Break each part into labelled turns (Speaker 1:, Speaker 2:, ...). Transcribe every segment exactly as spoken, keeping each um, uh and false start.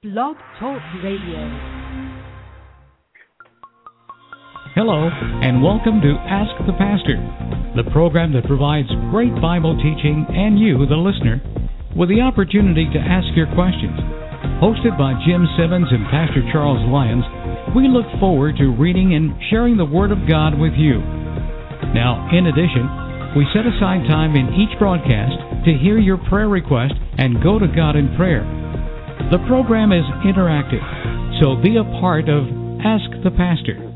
Speaker 1: Blog Talk Radio.
Speaker 2: Hello, and welcome to Ask the Pastor, the program that provides great Bible teaching and you, the listener, with the opportunity to ask your questions. Hosted by Jim Simmons and Pastor Charles Lyons, we look forward to reading and sharing the Word of God with you. Now, in addition, we set aside time in each broadcast to hear your prayer request and go to God in prayer. The program is interactive, so be a part of Ask the Pastor.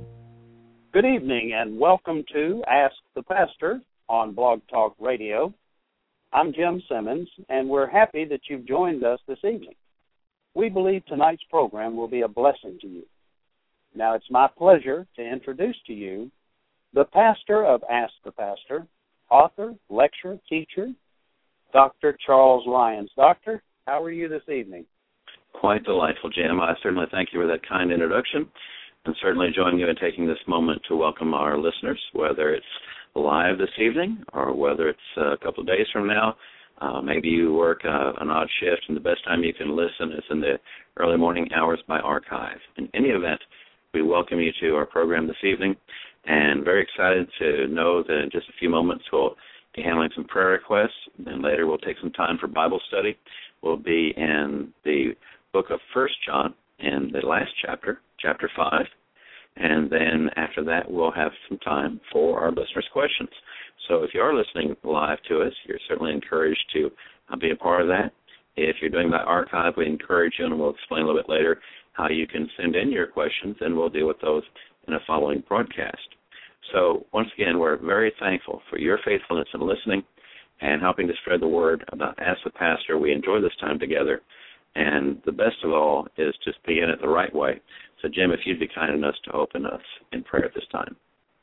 Speaker 3: Good evening and welcome to Ask the Pastor on Blog Talk Radio. I'm Jim Simmons, and we're happy that you've joined us this evening. We believe tonight's program will be a blessing to you. Now, it's my pleasure to introduce to you the pastor of Ask the Pastor, author, lecturer, teacher, Doctor Charles Lyons. Doctor, how are you this evening?
Speaker 4: Quite delightful, Jim. I certainly thank you for that kind introduction, and certainly join you in taking this moment to welcome our listeners, whether it's live this evening or whether it's a couple of days from now. Uh, maybe you work uh, an odd shift, and the best time you can listen is in the early morning hours by archive. In any event, we welcome you to our program this evening, and very excited to know that in just a few moments we'll be handling some prayer requests, and later we'll take some time for Bible study. We'll be in the book of First John in the last chapter, chapter five, and then after that we'll have some time for our listeners' questions. So if you are listening live to us, you're certainly encouraged to uh, be a part of that. If you're doing that archive, we encourage you, and we'll explain a little bit later how you can send in your questions, and we'll deal with those in a following broadcast. So once again, we're very thankful for your faithfulness in listening and helping to spread the word about Ask the Pastor. We enjoy this time together, and the best of all is just begin it the right way. So, Jim, if you'd be kind enough to open us in prayer at this time.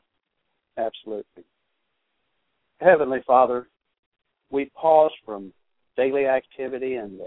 Speaker 3: Absolutely. Heavenly Father, we pause from daily activity and the,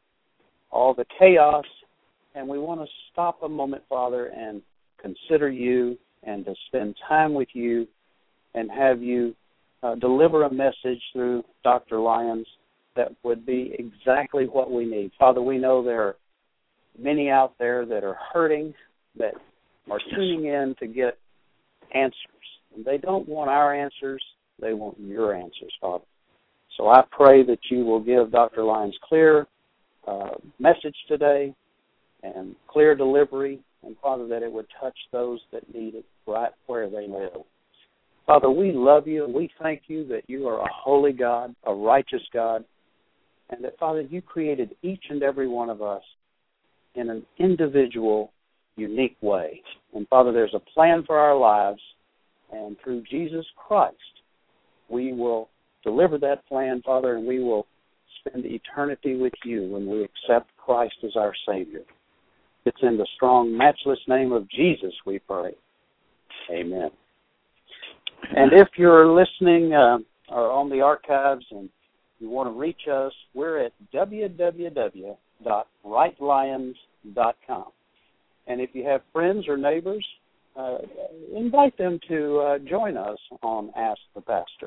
Speaker 3: all the chaos, and we want to stop a moment, Father, and consider you and to spend time with you and have you uh, deliver a message through Doctor Lyons that would be exactly what we need. Father, we know there are many out there that are hurting, that are tuning in to get answers. And they don't want our answers, they want your answers, Father. So I pray that you will give Doctor Lyons clear uh, message today and clear delivery, and, Father, that it would touch those that need it right where they live. Father, we love you, and we thank you that you are a holy God, a righteous God, and that, Father, you created each and every one of us in an individual, unique way. And, Father, there's a plan for our lives, and through Jesus Christ, we will deliver that plan, Father, and we will spend eternity with you when we accept Christ as our Savior. It's in the strong, matchless name of Jesus we pray. Amen. And if you're listening uh, or on the archives and you want to reach us, we're at w w w dot right lions dot com. And if you have friends or neighbors, uh, invite them to uh, join us on Ask the Pastor.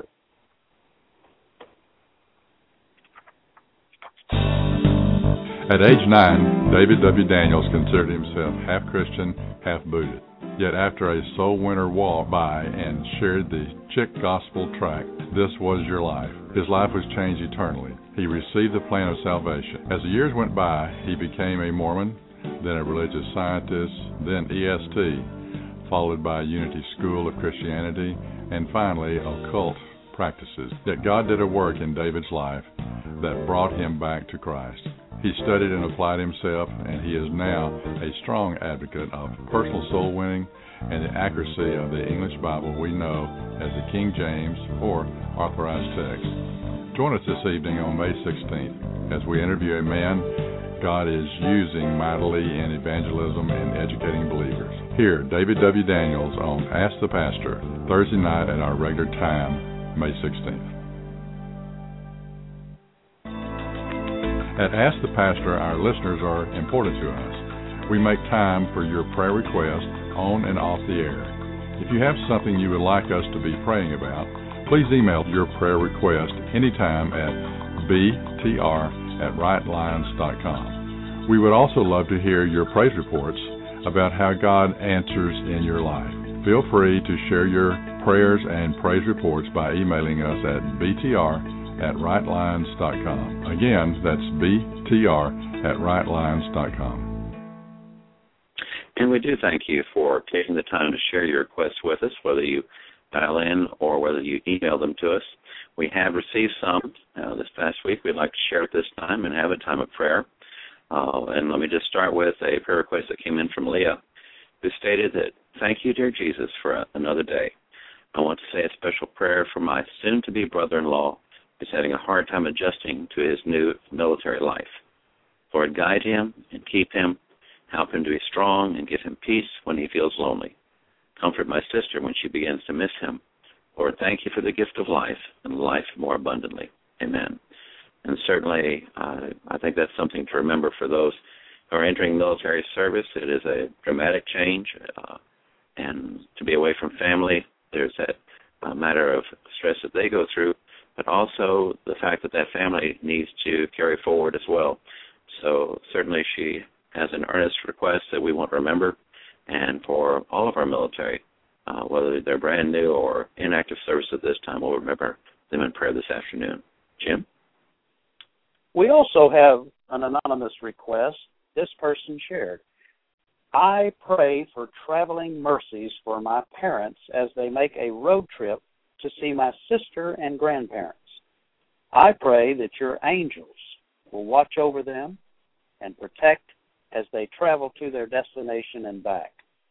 Speaker 5: At age nine, David W. Daniels considered himself half Christian, half Buddhist. Yet after a soul winner walked by and shared the Chick Gospel tract, "This Was Your Life," his life was changed eternally. He received the plan of salvation. As the years went by, he became a Mormon, then a religious scientist, then E S T, followed by Unity School of Christianity, and finally occult practices. Yet God did a work in David's life that brought him back to Christ. He studied and applied himself, and he is now a strong advocate of personal soul winning and the accuracy of the English Bible we know as the King James or Authorized Text. Join us this evening on May sixteenth as we interview a man God is using mightily in evangelism and educating believers. Here, David W. Daniels on Ask the Pastor, Thursday night at our regular time, May sixteenth. At Ask the Pastor, our listeners are important to us. We make time for your prayer requests on and off the air. If you have something you would like us to be praying about, please email your prayer request anytime at b t r at right lions dot com. We would also love to hear your praise reports about how God answers in your life. Feel free to share your prayers and praise reports by emailing us at b t r at right lines dot com. Again, that's b t r at right lines dot com.
Speaker 4: And we do thank you for taking the time to share your requests with us, whether you dial in or whether you email them to us. We have received some uh, this past week. We'd like to share at this time and have a time of prayer. Uh, and let me just start with a prayer request that came in from Leah, who stated that, "Thank you, dear Jesus, for a, another day. I want to say a special prayer for my soon-to-be brother-in-law who's having a hard time adjusting to his new military life. Lord, guide him and keep him. Help him to be strong and give him peace when he feels lonely. Comfort my sister when she begins to miss him. Lord, thank you for the gift of life and life more abundantly. Amen." And certainly, uh, I think that's something to remember for those who are entering military service. It is a dramatic change, uh, and to be away from family, there's that uh, matter of stress that they go through, but also the fact that that family needs to carry forward as well. So certainly she has an earnest request that we want to remember, and for all of our military, uh, whether they're brand new or in active service at this time, we'll remember them in prayer this afternoon. Jim?
Speaker 3: We also have an anonymous request. This person shared, "I pray for traveling mercies for my parents as they make a road trip to see my sister and grandparents. I pray that your angels will watch over them and protect as they travel to their destination and back.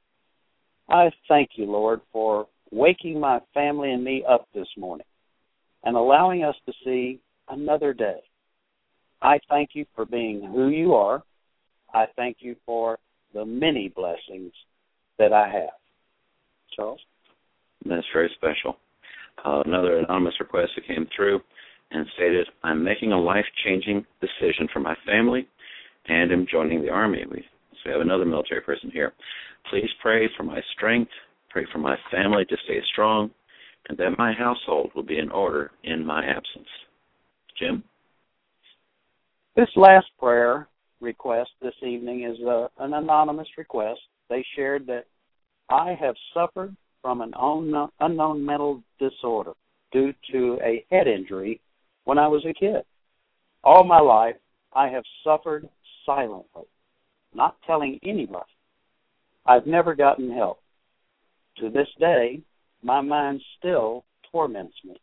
Speaker 3: I thank you, Lord, for waking my family and me up this morning and allowing us to see another day. I thank you for being who you are. I thank you for the many blessings that I have." Charles?
Speaker 4: That's very special. Uh, another anonymous request that came through and stated, "I'm making a life-changing decision for my family and am joining the Army." We, so we have another military person here. "Please pray for my strength, pray for my family to stay strong, and that my household will be in order in my absence." Jim?
Speaker 3: This last prayer request this evening is a, an anonymous request. They shared that, "I have suffered from an unknown, unknown mental disorder due to a head injury when I was a kid. All my life, I have suffered silently, not telling anybody. I've never gotten help. To this day, my mind still torments me.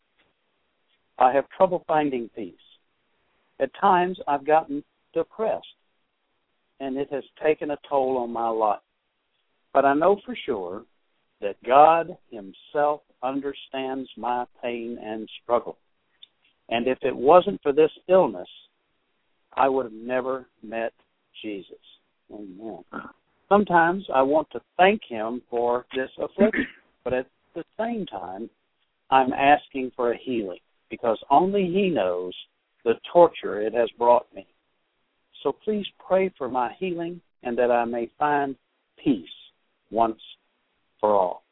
Speaker 3: I have trouble finding peace. At times, I've gotten depressed, and it has taken a toll on my life. But I know for sure that God himself understands my pain and struggle. And if it wasn't for this illness, I would have never met Jesus." Amen. Sometimes I want to thank him for this affliction, but at the same time, I'm asking for a healing because only he knows the torture it has brought me. So please pray for my healing and that I may find peace once for all.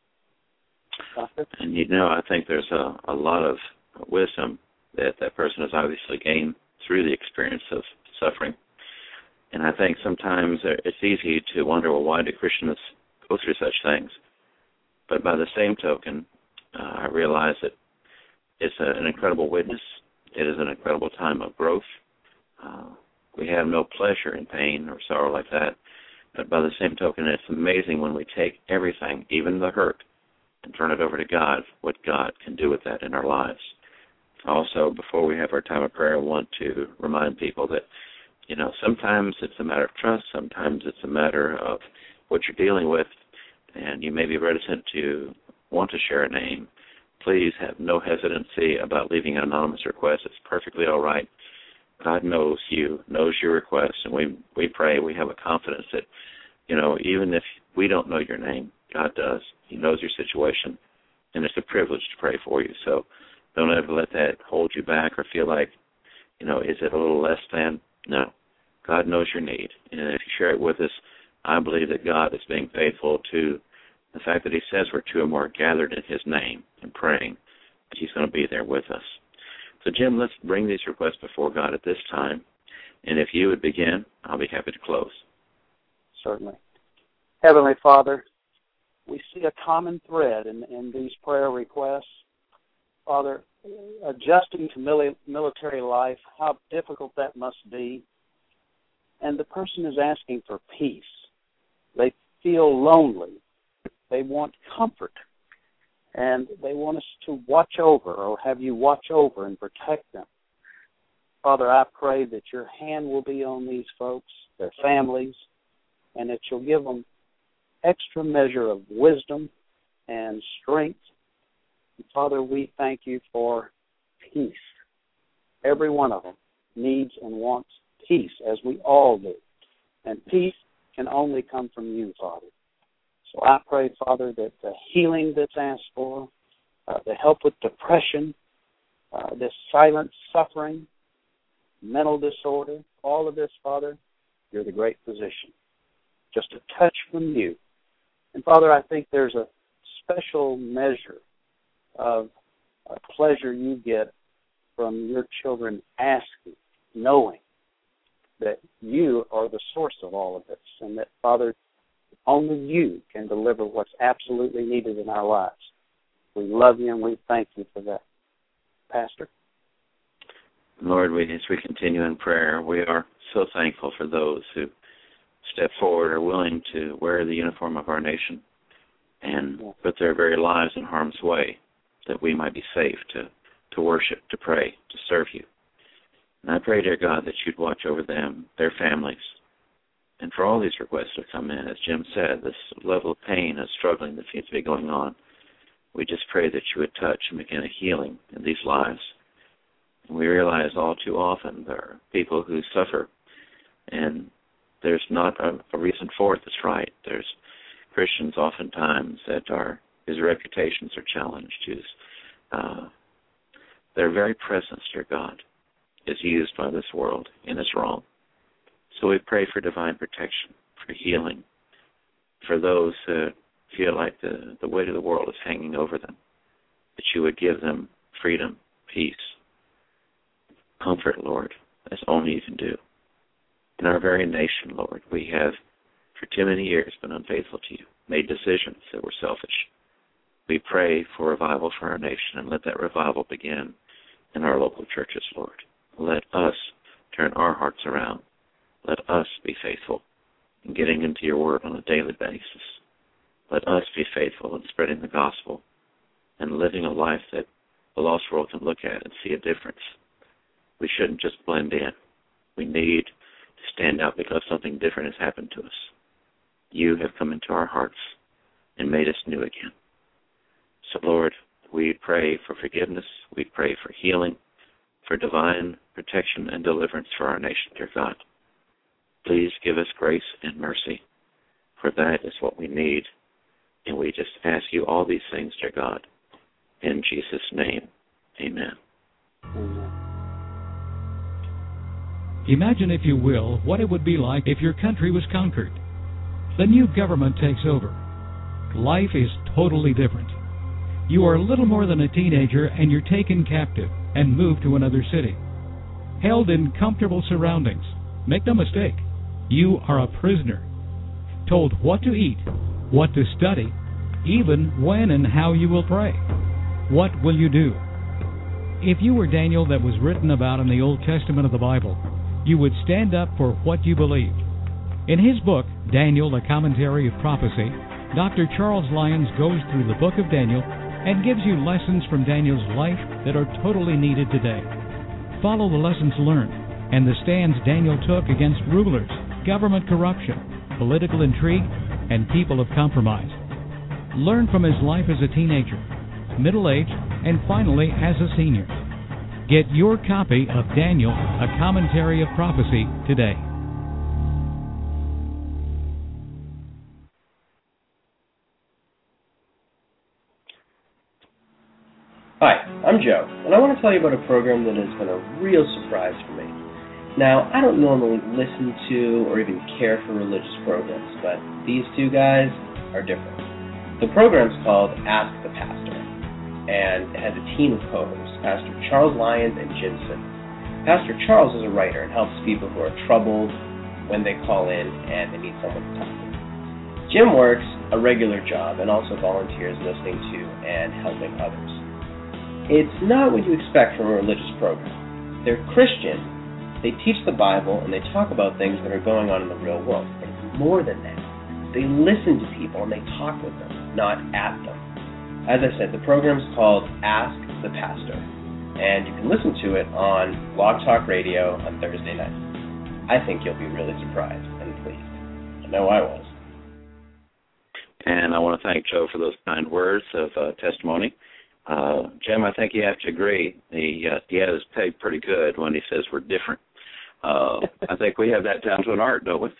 Speaker 3: Doctor?
Speaker 4: And you know, I think there's a, a lot of wisdom that that person has obviously gained through the experience of suffering. And I think sometimes it's easy to wonder, well, why do Christians go through such things? But by the same token, uh, I realize that it's a, an incredible witness. It is an incredible time of growth. Uh, we have no pleasure in pain or sorrow like that. But by the same token, it's amazing when we take everything, even the hurt, and turn it over to God, what God can do with that in our lives. Also, before we have our time of prayer, I want to remind people that, you know, sometimes it's a matter of trust, sometimes it's a matter of what you're dealing with, and you may be reticent to want to share a name. Please have no hesitancy about leaving an anonymous request. It's perfectly all right. God knows you, knows your request, and we we pray, we have a confidence that, you know, even if we don't know your name, God does. He knows your situation, and it's a privilege to pray for you. So don't ever let that hold you back or feel like, you know, is it a little less than? No. God knows your need, and if you share it with us, I believe that God is being faithful to the fact that he says we're two or more gathered in his name and praying, that he's going to be there with us. So, Jim, let's bring these requests before God at this time. And if you would begin, I'll be happy to close.
Speaker 3: Certainly. Heavenly Father, we see a common thread in, in these prayer requests. Father, adjusting to mili- military life, how difficult that must be. And the person is asking for peace. They feel lonely. They want comfort. And they want us to watch over or have you watch over and protect them. Father, I pray that your hand will be on these folks, their families, and that you'll give them extra measure of wisdom and strength. And Father, we thank you for peace. Every one of them needs and wants peace, as we all do. And peace can only come from you, Father. So I pray, Father, that the healing that's asked for, uh, the help with depression, uh, this silent suffering, mental disorder, all of this, Father, you're the great physician. Just a touch from you. And, Father, I think there's a special measure of uh, pleasure you get from your children asking, knowing that you are the source of all of this, and that, Father, only you can deliver what's absolutely needed in our lives. We love you and we thank you for that. Pastor?
Speaker 4: Lord, we, as we continue in prayer, we are so thankful for those who step forward, are willing to wear the uniform of our nation and yeah. put their very lives in harm's way, that we might be safe to, to worship, to pray, to serve you. And I pray, dear God, that you'd watch over them, their families, and for all these requests that come in. As Jim said, this level of pain and struggling that seems to be going on, we just pray that you would touch and begin a healing in these lives. And we realize all too often there are people who suffer, and there's not a, a reason for it that's right. There's Christians oftentimes that are, whose reputations are challenged, whose uh, their very presence, dear God, is used by this world and is wrong. So we pray for divine protection, for healing, for those who feel like the, the weight of the world is hanging over them, that you would give them freedom, peace, comfort, Lord, as only you can do. In our very nation, Lord, we have for too many years been unfaithful to you, made decisions that were selfish. We pray for revival for our nation, and let that revival begin in our local churches, Lord. Let us turn our hearts around. Let us be faithful in getting into your word on a daily basis. Let us be faithful in spreading the gospel and living a life that the lost world can look at and see a difference. We shouldn't just blend in. We need to stand out because something different has happened to us. You have come into our hearts and made us new again. So, Lord, we pray for forgiveness. We pray for healing, for divine protection and deliverance for our nation, dear God. Please give us grace and mercy, for that is what we need. And we just ask you all these things, dear God, in Jesus' name. Amen.
Speaker 3: Amen.
Speaker 2: Imagine, if you will, what it would be like if your country was conquered. The new government takes over. Life is totally different. You are little more than a teenager, and you're taken captive and moved to another city. Held in comfortable surroundings. Make no mistake, you are a prisoner. Told what to eat, what to study, even when and how you will pray. What will you do? If you were Daniel that was written about in the Old Testament of the Bible, you would stand up for what you believed. In his book, Daniel, a Commentary of Prophecy, Doctor Charles Lyons goes through the book of Daniel and gives you lessons from Daniel's life that are totally needed today. Follow the lessons learned and the stands Daniel took against rulers, government corruption, political intrigue, and people of compromise. Learn from his life as a teenager, middle-aged, and finally as a senior. Get your copy of Daniel, a Commentary of Prophecy, today.
Speaker 1: Hi, I'm Joe, and I want to tell you about a program that has been a real surprise for me. Now, I don't normally listen to or even care for religious programs, but these two guys are different. The program's called Ask the Pastor, and it has a team of co-hosts, Pastor Charles Lyons and Jim Simmons. Pastor Charles is a writer and helps people who are troubled when they call in and they need someone to talk to. Jim works a regular job and also volunteers listening to and helping others. It's not what you expect from a religious program. They're Christian, they teach the Bible, and they talk about things that are going on in the real world. But it's more than that. They listen to people and they talk with them, not at them. As I said, the program's called Ask the Pastor, and you can listen to it on Blog Talk Radio on Thursday nights. I think you'll be really surprised and pleased. I know I was.
Speaker 4: And I want to thank Joe for those kind words of uh, testimony. Uh, Jim, I think you have to agree. He, uh, he has paid pretty good when he says we're different. Uh, I think we have that down to an art, don't we?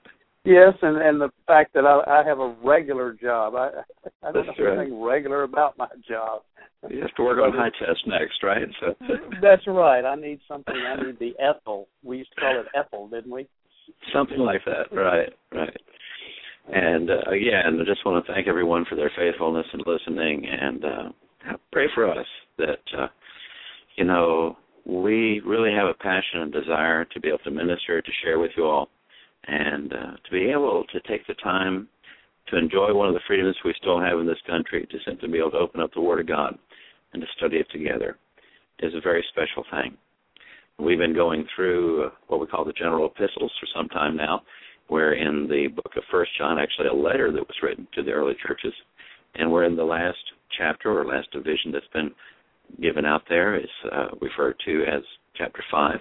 Speaker 3: Yes, and, and the fact that I, I have a regular job. I, I don't
Speaker 4: That's
Speaker 3: know
Speaker 4: right.
Speaker 3: anything regular about my job.
Speaker 4: You have to work on high test next, right? So
Speaker 3: That's right. I need something. I need the Ethel. We used to call it Ethel, didn't we?
Speaker 4: Something like that, right, right. And, uh, again, I just want to thank everyone for their faithfulness and listening, and uh, pray for us that, uh, you know, we really have a passion and desire to be able to minister, to share with you all, and uh, to be able to take the time to enjoy one of the freedoms we still have in this country, to simply be able to open up the Word of God and to study it together is a very special thing. We've been going through what we call the general epistles for some time now, where in the book of First John, actually a letter that was written to the early churches, and we're in the last chapter or last division that's been given out there is uh, referred to as chapter five.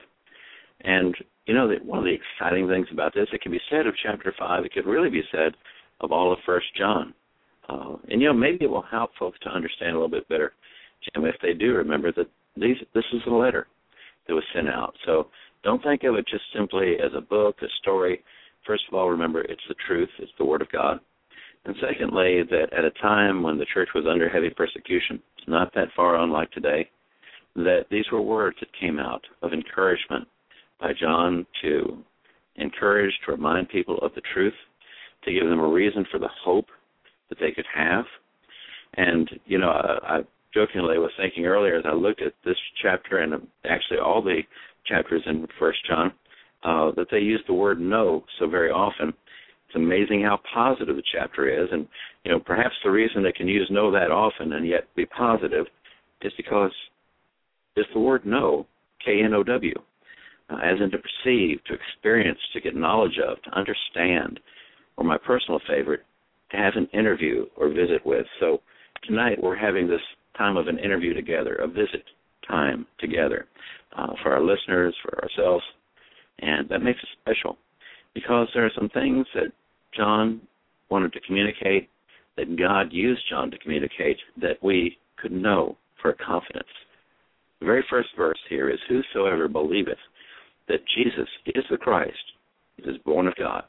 Speaker 4: And, you know, that one of the exciting things about this, it can be said of chapter five, it could really be said of all of First John. Uh, and, you know, maybe it will help folks to understand a little bit better, Jim, if they do remember that these this is a letter that was sent out. So don't think of it just simply as a book, a story. First of all, remember, it's the truth. It's the Word of God. And secondly, that at a time when the church was under heavy persecution, it's not that far unlike today, that these were words that came out of encouragement by John to encourage, to remind people of the truth, to give them a reason for the hope that they could have. And, you know, I, I jokingly was thinking earlier as I looked at this chapter and actually all the chapters in First John, uh, that they use the word no so very often. It's amazing how positive the chapter is. And, you know, perhaps the reason they can use no that often and yet be positive is because it's the word know, K N O W, uh, as in to perceive, to experience, to get knowledge of, to understand, or my personal favorite, to have an interview or visit with. So tonight we're having this time of an interview together, a visit time together uh, for our listeners, for ourselves, and that makes it special because there are some things that John wanted to communicate, that God used John to communicate, that we could know for confidence. The very first verse here is, whosoever believeth that Jesus is the Christ is born of God.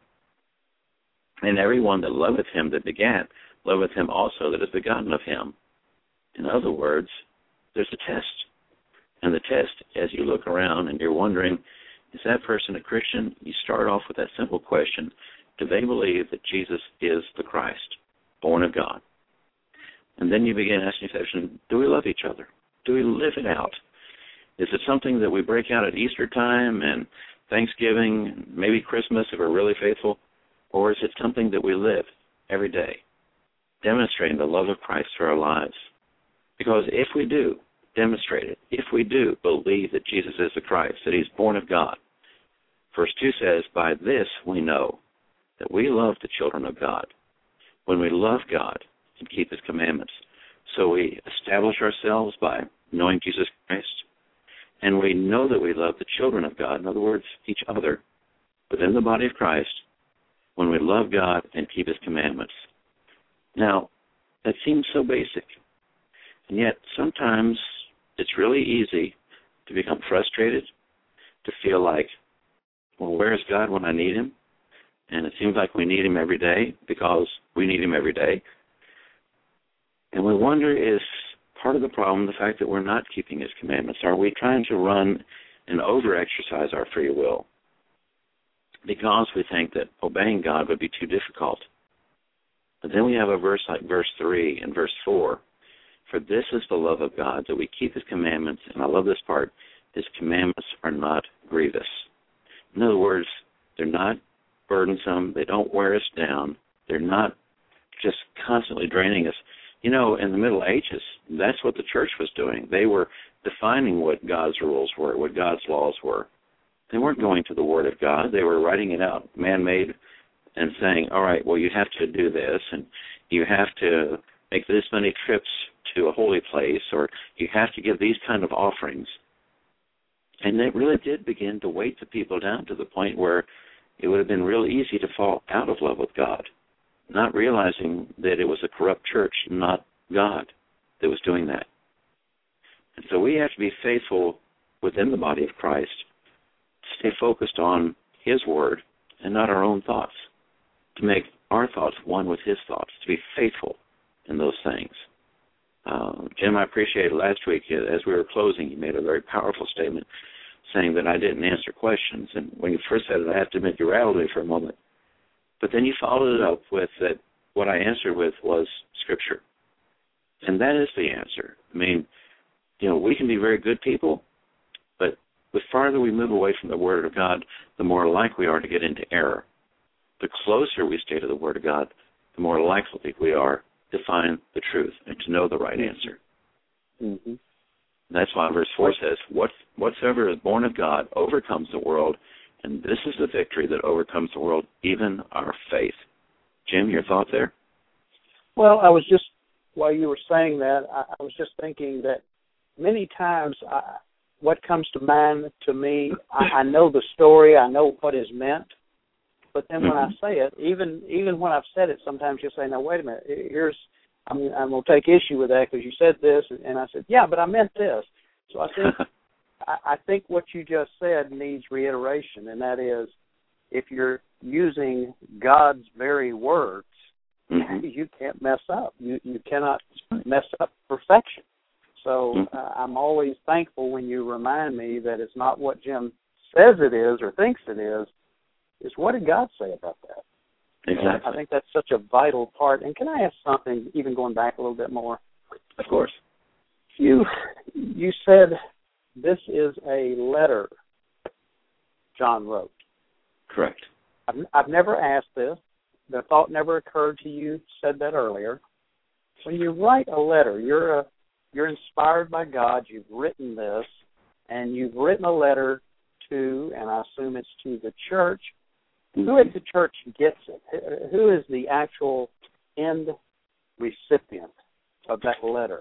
Speaker 4: And everyone that loveth him that begat, loveth him also that is begotten of him. In other words, there's a test. And the test, as you look around and you're wondering, is that person a Christian? You start off with that simple question, do they believe that Jesus is the Christ, born of God? And then you begin asking yourself, do we love each other? Do we live it out? Is it something that we break out at Easter time and Thanksgiving, maybe Christmas if we're really faithful? Or is it something that we live every day, demonstrating the love of Christ through our lives? Because if we do demonstrate it, if we do believe that Jesus is the Christ, that he's born of God, verse two says, by this we know that we love the children of God, when we love God and keep his commandments. So we establish ourselves by knowing Jesus Christ, and we know that we love the children of God, in other words, each other, within the body of Christ, when we love God and keep his commandments. Now, that seems so basic, and yet sometimes it's really easy to become frustrated, to feel like, well, where is God when I need him? And it seems like we need him every day because we need him every day. And we wonder, is part of the problem the fact that we're not keeping his commandments? Are we trying to run and over-exercise our free will because we think that obeying God would be too difficult? But then we have a verse like verse three and verse four. For this is the love of God, that we keep his commandments, and I love this part, his commandments are not grievous. In other words, they're not burdensome. They don't wear us down. They're not just constantly draining us. You know, in the Middle Ages, that's what the church was doing. They were defining what God's rules were, what God's laws were. They weren't going to the Word of God. They were writing it out, man-made, and saying, all right, well, you have to do this, and you have to make this many trips to a holy place, or you have to give these kind of offerings. And it really did begin to weight the people down to the point where it would have been real easy to fall out of love with God, not realizing that it was a corrupt church, not God, that was doing that. And so we have to be faithful within the body of Christ, stay focused on His Word and not our own thoughts, to make our thoughts one with His thoughts, to be faithful in those things. Uh, Jim, I appreciated last week, as we were closing, you made a very powerful statement saying that I didn't answer questions. And when you first said it, I have to admit you rattled me for a moment. But then you followed it up with that what I answered with was Scripture. And that is the answer. I mean, you know, we can be very good people, but the farther we move away from the Word of God, the more likely we are to get into error. The closer we stay to the Word of God, the more likely we are to find the truth and to know the right answer.
Speaker 3: Mm-hmm.
Speaker 4: That's why verse four says, what, whatsoever is born of God overcomes the world, and this is the victory that overcomes the world, even our faith. Jim, your thought there?
Speaker 3: Well, I was just, while you were saying that, I, I was just thinking that many times I, what comes to mind to me, I, I know the story, I know what is meant, but then when mm-hmm. I say it, even even when I've said it, sometimes you'll say, now, wait a minute, here's, I'm, I'm going to take issue with that because you said this, and I said, yeah, but I meant this. So I think I, I think what you just said needs reiteration, and that is, if you're using God's very words, mm-hmm. you can't mess up. You you cannot mess up perfection. So mm-hmm. uh, I'm always thankful when you remind me that it's not what Jim says it is or thinks it is. It's what did God say about that?
Speaker 4: Exactly.
Speaker 3: I think that's such a vital part. And can I ask something, even going back a little bit more?
Speaker 4: Of course.
Speaker 3: You you said this is a letter John wrote.
Speaker 4: Correct.
Speaker 3: I've, I've never asked this. The thought never occurred to you. Said that earlier. When you write a letter, you're a you're inspired by God. You've written this, and you've written a letter to, and I assume it's to the church. Mm-hmm. Who at the church gets it? Who is the actual end recipient of that letter?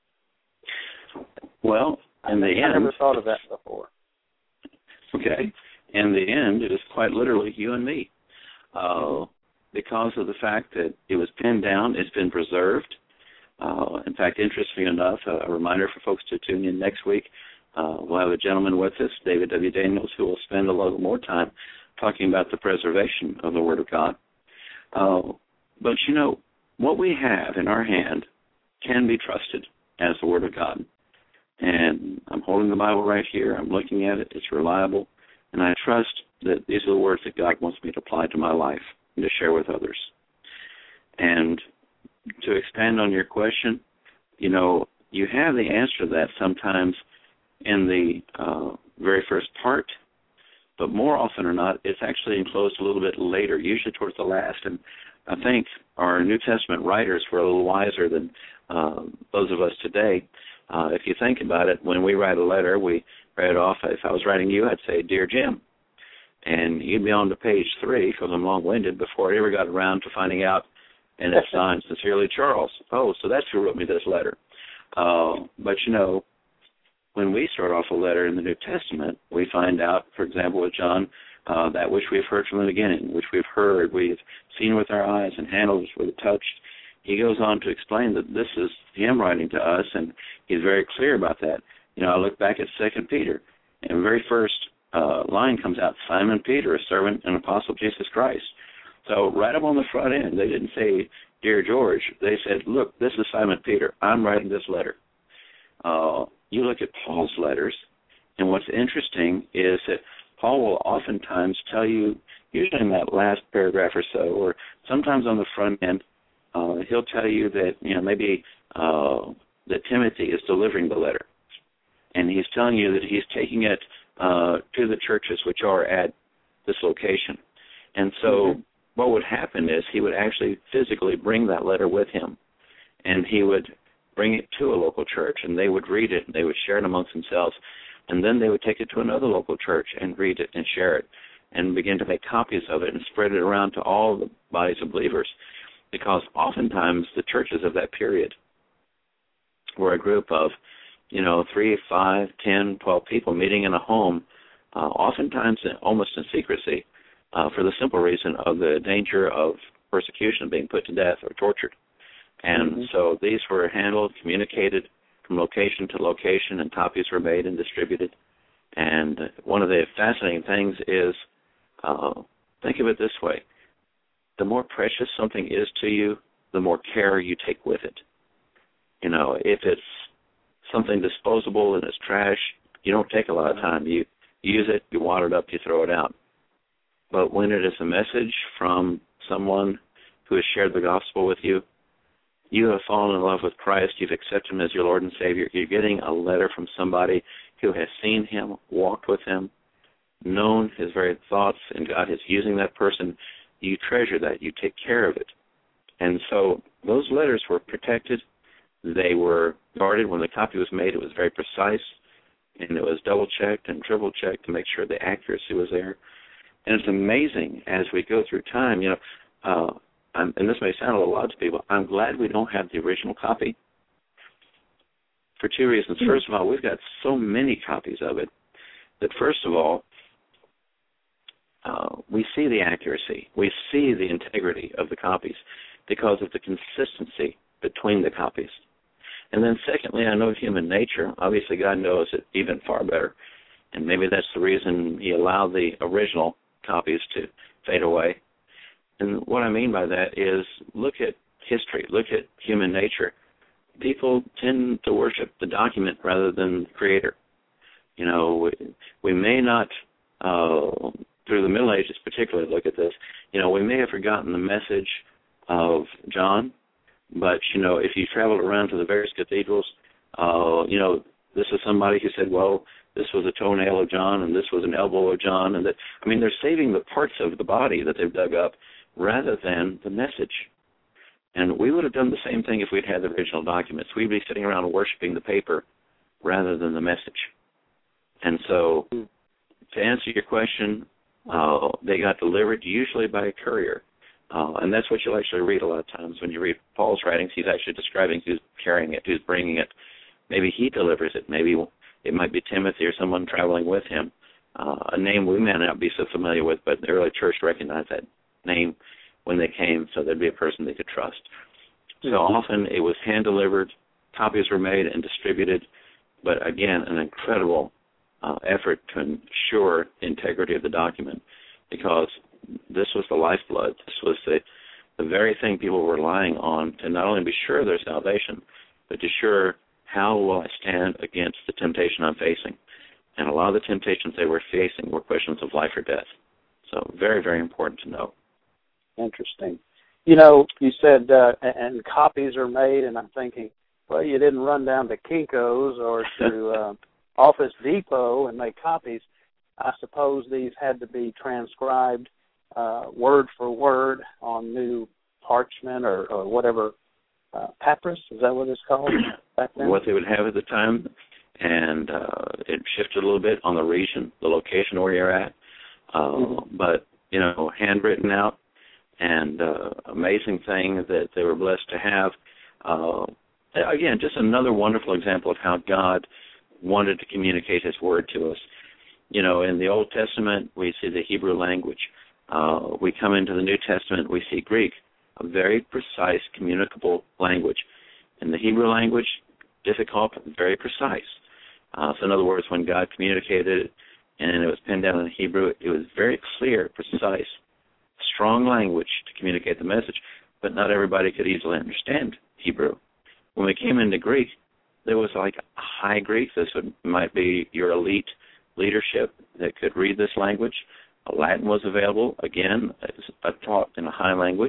Speaker 4: Well, in the
Speaker 3: I
Speaker 4: end,
Speaker 3: I never thought of that before.
Speaker 4: Okay. In the end, it is quite literally you and me. Uh, because of the fact that it was pinned down, it's been preserved. Uh, in fact, interestingly enough, uh, a reminder for folks to tune in next week. Uh, we'll have a gentleman with us, David W. Daniels, who will spend a little more time talking about the preservation of the Word of God. Uh, but, you know, what we have in our hand can be trusted as the Word of God. And I'm holding the Bible right here. I'm looking at it. It's reliable. And I trust that these are the words that God wants me to apply to my life and to share with others. And to expand on your question, you know, you have the answer to that sometimes in the uh, very first part, but more often or not, it's actually enclosed a little bit later, usually towards the last. And I think our New Testament writers were a little wiser than uh, those of us today. Uh, if you think about it, when we write a letter, we write it off. If I was writing you, I'd say, Dear Jim. And you'd be on to page three, because I'm long-winded, before I ever got around to finding out, and it's signed, Sincerely, Charles. Oh, so that's who wrote me this letter. Uh, but, you know, when we start off a letter in the New Testament, we find out, for example, with John, uh, that which we've heard from the beginning, which we've heard, we've seen with our eyes and handled with a touch. He goes on to explain that this is him writing to us, and he's very clear about that. You know, I look back at Second Peter, and the very first uh, line comes out, Simon Peter, a servant and apostle of Jesus Christ. So right up on the front end, they didn't say, Dear George. They said, look, this is Simon Peter. I'm writing this letter. Uh, you look at Paul's letters, and what's interesting is that Paul will oftentimes tell you, usually in that last paragraph or so, or sometimes on the front end, uh, he'll tell you that, you know, maybe uh, that Timothy is delivering the letter. and he's telling you that he's taking it uh, to the churches which are at this location. And so mm-hmm. what would happen is he would actually physically bring that letter with him, and he would bring it to a local church, and they would read it, and they would share it amongst themselves, and then they would take it to another local church and read it and share it and begin to make copies of it and spread it around to all the bodies of believers, because oftentimes the churches of that period were a group of, you know, three, five, ten, twelve people meeting in a home, uh, oftentimes almost in secrecy, uh, for the simple reason of the danger of persecution, being put to death or tortured. And mm-hmm. so these were handled, communicated from location to location, and copies were made and distributed. And one of the fascinating things is, uh, think of it this way. The more precious something is to you, the more care you take with it. You know, if it's something disposable and it's trash, you don't take a lot of time. You use it, you water it up, you throw it out. But when it is a message from someone who has shared the gospel with you, you have fallen in love with Christ, you've accepted him as your Lord and Savior, you're getting a letter from somebody who has seen him, walked with him, known his very thoughts, and God is using that person. You treasure that. You take care of it. And so those letters were protected. They were guarded. When the copy was made, it was very precise, and it was double-checked and triple-checked to make sure the accuracy was there. And it's amazing as we go through time, you know, uh, I'm, and this may sound a little odd to people, I'm glad we don't have the original copy for two reasons. First of all, we've got so many copies of it that, first of all, uh, we see the accuracy. We see the integrity of the copies because of the consistency between the copies. And then secondly, I know human nature. Obviously, God knows it even far better. And maybe that's the reason he allowed the original copies to fade away. And what I mean by that is look at history, look at human nature. People tend to worship the document rather than the creator. You know, we, we may not, uh, through the Middle Ages particularly, look at this. You know, we may have forgotten the message of John, but, you know, if you traveled around to the various cathedrals, uh, you know, this is somebody who said, well, this was a toenail of John and this was an elbow of John. And that, I mean, they're saving the parts of the body that they've dug up rather than the message. And we would have done the same thing if we'd had the original documents. We'd be sitting around worshiping the paper rather than the message. And so, to answer your question, uh, they got delivered usually by a courier. Uh, and that's what you'll actually read a lot of times. When you read Paul's writings, he's actually describing who's carrying it, who's bringing it. Maybe he delivers it. Maybe it might be Timothy or someone traveling with him, uh, a name we may not be so familiar with, but the early church recognized that name when they came, so there'd be a person they could trust. So often it was hand-delivered, copies were made and distributed, but again, an incredible uh, effort to ensure the integrity of the document, because this was the lifeblood. This was the, the very thing people were relying on to not only be sure of their salvation, but to sure how will I stand against the temptation I'm facing. And a lot of the temptations they were facing were questions of life or death. So very, very important to know.
Speaker 3: Interesting. You know, you said, uh, and copies are made, and I'm thinking, well, you didn't run down to Kinko's or to uh, Office Depot and make copies. I suppose these had to be transcribed uh, word for word on new parchment or, or whatever, uh, papyrus, is that what it's called back then?
Speaker 4: What they would have at the time, and uh, it shifted a little bit on the region, the location where you're at, uh, mm-hmm. but, you know, handwritten out. And uh, amazing thing that they were blessed to have. Uh, again, just another wonderful example of how God wanted to communicate his word to us. You know, in the Old Testament, we see the Hebrew language. Uh, we come into the New Testament, we see Greek, a very precise, communicable language. In the Hebrew language, difficult, but very precise. Uh, so in other words, when God communicated it and it was penned down in Hebrew, it was very clear, precise, strong language to communicate the message, but not everybody could easily understand Hebrew. When we came into Greek, there was like a high Greek. This would, might be your elite leadership that could read this language. Latin was available, again, taught in a high language.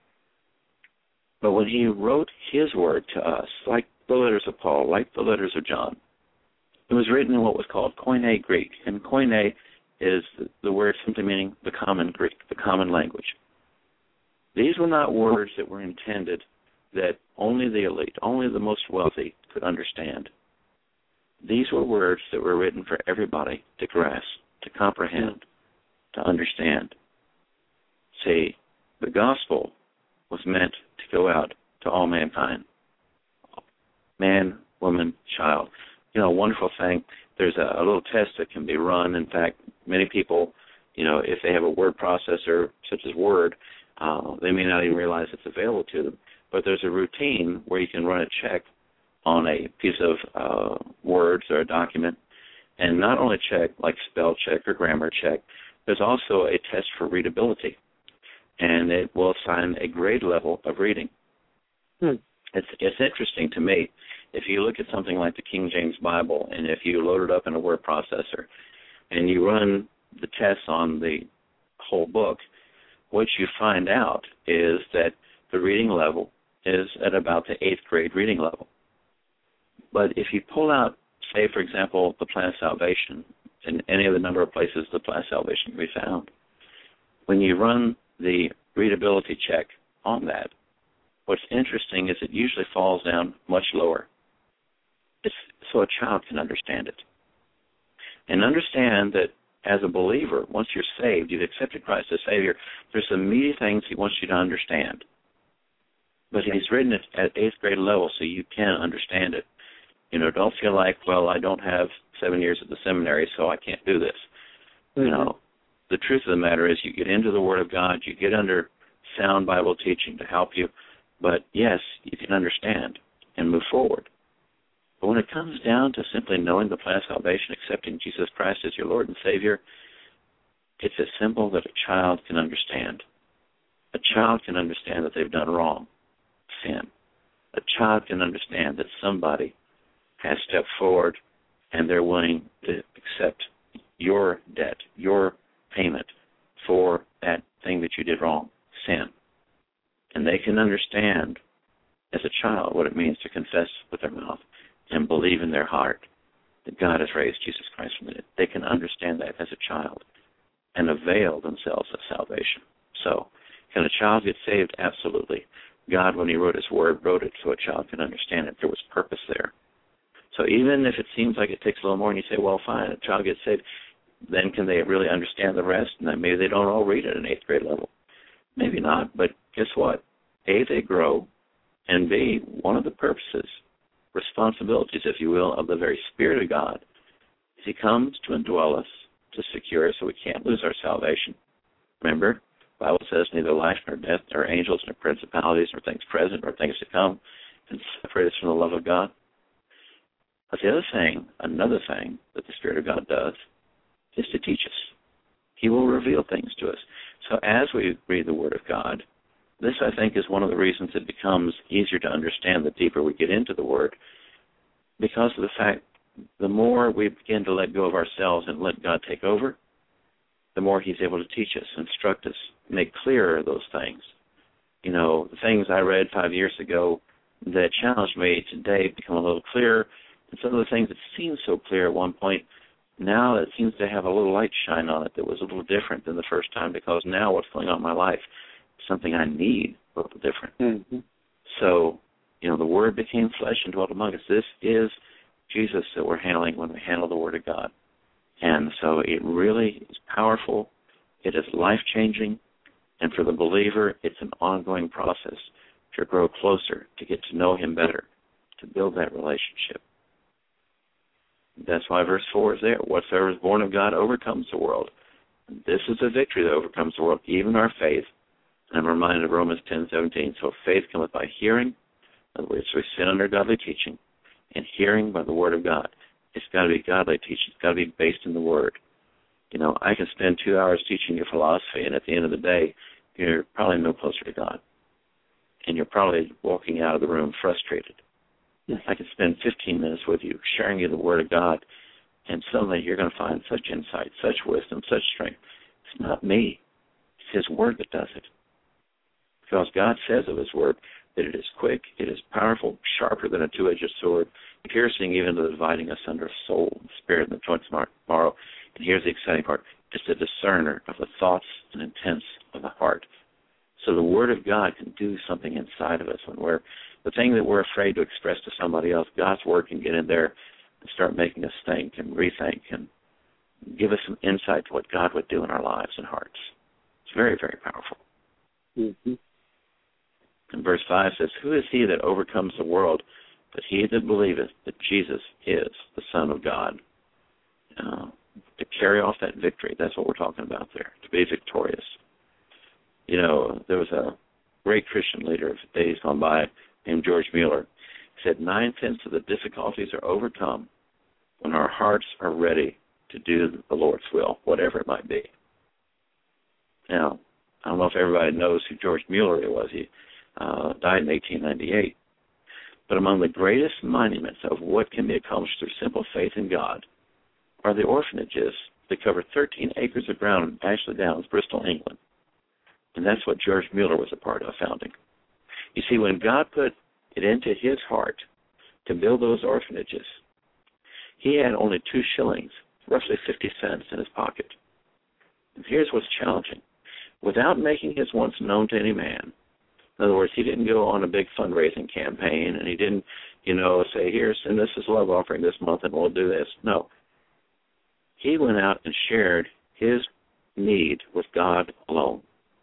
Speaker 4: But when he wrote his word to us, like the letters of Paul, like the letters of John, It was written in what was called Koine Greek, and Koine is the word simply meaning the common Greek, the common language. These were not words that were intended that only the elite, only the most wealthy could understand. These were words that were written for everybody to grasp, to comprehend, to understand. See, the gospel was meant to go out to all mankind. Man, woman, child. You know, a wonderful thing, there's a, a little test that can be run. In fact, many people, you know, if they have a word processor such as Word, uh, they may not even realize it's available to them. But there's a routine where you can run a check on a piece of uh, words or a document, and not only check like spell check or grammar check, there's also a test for readability, and it will assign a grade level of reading. Hmm. It's it's interesting to me. If you look at something like the King James Bible, and if you load it up in a word processor, and you run the tests on the whole book, what you find out is that the reading level is at about the eighth grade reading level. But if you pull out, say, for example, the Plan of Salvation, in any of the number of places the Plan of Salvation can be found, when you run the readability check on that, what's interesting is it usually falls down much lower. It's so a child can understand it. And understand that as a believer, once you're saved, you've accepted Christ as Savior, there's some meaty things He wants you to understand. But He's written it at eighth grade level so you can understand it. You know, don't feel like, well, I don't have seven years at the seminary, so I can't do this. Mm-hmm. You know, the truth of the matter is you get into the Word of God, you get under sound Bible teaching to help you, but yes, you can understand and move forward. But when it comes down to simply knowing the plan of salvation, accepting Jesus Christ as your Lord and Savior, it's as simple that a child can understand. A child can understand that they've done wrong, sin. A child can understand that somebody has stepped forward and they're willing to accept your debt, your payment for that thing that you did wrong, sin. And they can understand as a child what it means to confess with their mouth and believe in their heart that God has raised Jesus Christ from the dead. They can understand that as a child and avail themselves of salvation. So, can a child get saved? Absolutely. God, when He wrote His Word, wrote it so a child can understand it. There was purpose there. So even if it seems like it takes a little more and you say, well, fine, a child gets saved, then can they really understand the rest? And then maybe they don't all read at an eighth grade level. Maybe not, but guess what? A, they grow, and B, one of the purposes, responsibilities, if you will, of the very Spirit of God is He comes to indwell us, to secure us so we can't lose our salvation. Remember, the Bible says neither life nor death nor angels nor principalities nor things present nor things to come can separate us from the love of God. But the other thing, another thing that the Spirit of God does is to teach us. He will reveal things to us. So as we read the Word of God, this, I think, is one of the reasons it becomes easier to understand the deeper we get into the Word, because of the fact the more we begin to let go of ourselves and let God take over, the more He's able to teach us, instruct us, make clearer those things. You know, the things I read five years ago that challenged me today become a little clearer, and some of the things that seemed so clear at one point, now it seems to have a little light shine on it that was a little different than the first time, because now what's going on in my life is something I need a little different. Mm-hmm. So, you know, the Word became flesh and dwelt among us. This is Jesus that we're handling when we handle the Word of God. And so it really is powerful. It is life-changing. And for the believer, it's an ongoing process to grow closer, to get to know Him better, to build that relationship. That's why verse four is there. Whatsoever is born of God overcomes the world. This is a victory that overcomes the world, even our faith. And I'm reminded of Romans ten seventeen. So faith cometh by hearing. In other words, we sit under godly teaching, and hearing by the Word of God. It's got to be godly teaching. It's got to be based in the Word. You know, I can spend two hours teaching you philosophy, and at the end of the day, you're probably no closer to God. And you're probably walking out of the room frustrated. I can spend fifteen minutes with you, sharing you the Word of God, and suddenly you're going to find such insight, such wisdom, such strength. It's not me. It's His Word that does it. Because God says of His Word that it is quick, it is powerful, sharper than a two-edged sword, piercing even to the dividing asunder of soul and spirit and the joints and marrow. And here's the exciting part. It's the discerner of the thoughts and intents of the heart. So the Word of God can do something inside of us when we're, the thing that we're afraid to express to somebody else, God's Word can get in there and start making us think and rethink and give us some insight to what God would do in our lives and hearts. It's very, very powerful.
Speaker 3: Mm-hmm.
Speaker 4: And verse five says, who is he that overcomes the world, but he that believeth that Jesus is the Son of God? Uh, to carry off that victory, that's what we're talking about there, to be victorious. You know, there was a great Christian leader of days gone by named George Mueller. He said, nine-tenths of the difficulties are overcome when our hearts are ready to do the Lord's will, whatever it might be. Now, I don't know if everybody knows who George Mueller was. He uh, died in eighteen ninety-eight. But among the greatest monuments of what can be accomplished through simple faith in God are the orphanages that cover thirteen acres of ground in Ashley Downs, Bristol, England. And that's what George Mueller was a part of founding. You see, when God put it into his heart to build those orphanages, he had only two shillings, roughly fifty cents, in his pocket. And here's what's challenging. Without making his wants known to any man, in other words, he didn't go on a big fundraising campaign, and he didn't, you know, say, here, send this as love offering this month, and we'll do this. No. He went out and shared his need with God alone.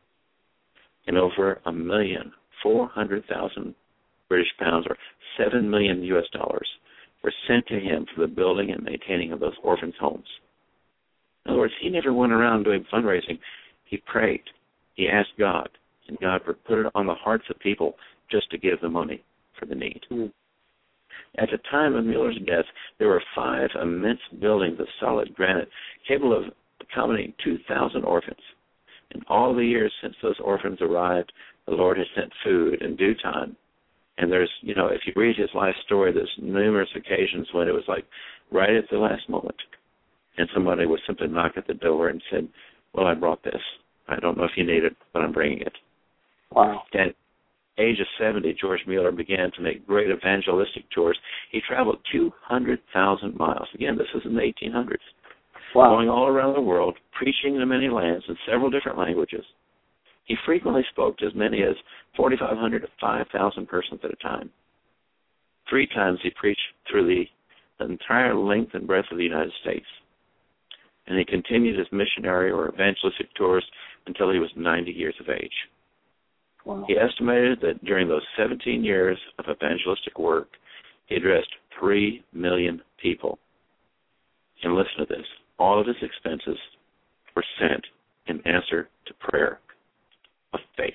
Speaker 4: And over a million, four hundred thousand British pounds, or seven million U S dollars, were sent to him for the building and maintaining of those orphans' homes. In other words, he never went around doing fundraising. He prayed. He asked God, and God put it on the hearts of people just to give the money for the need. Mm. At the time of Mueller's death, there were five immense buildings of solid granite capable of accommodating two thousand orphans. In all the years since those orphans arrived, the Lord has sent food in due time. And there's, you know, if you read his life story, there's numerous occasions when it was like right at the last moment. And somebody would simply knock at the door and said, well, I brought this. I don't know if you need it, but I'm bringing it.
Speaker 3: Wow.
Speaker 4: At age of seventy, George Mueller began to make great evangelistic tours. He traveled two hundred thousand miles. Again, this was in the eighteen hundreds. Wow. Going all around the world, preaching in many lands in several different languages. He frequently spoke to as many as forty-five hundred to five thousand persons at a time. Three times he preached through the, the entire length and breadth of the United States. And he continued his missionary or evangelistic tours until he was ninety years of age.
Speaker 3: Wow.
Speaker 4: He estimated that during those seventeen years of evangelistic work, he addressed three million people. And listen to this. All of his expenses were sent in answer to prayer of faith.